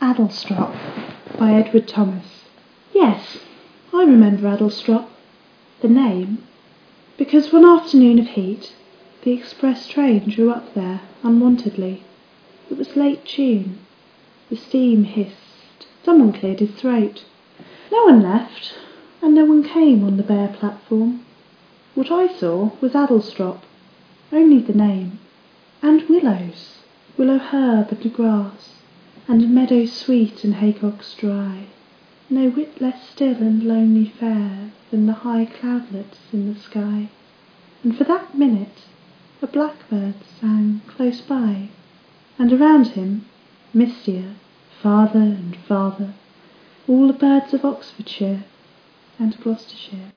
Addlestrop by Edward Thomas. Yes, I remember Addlestrop, the name, because one afternoon of heat the express train drew up there unwontedly. It was late June. The steam hissed. Someone cleared his throat. No one left, and no one came on the bare platform. What I saw was Addlestrop, only the name, and willows, willow herb and grass, and meadows sweet and haycocks dry, no whit less still and lonely fair than the high cloudlets in the sky. And for that minute a blackbird sang close by, and around him, mistier, farther and farther, all the birds of Oxfordshire and Gloucestershire.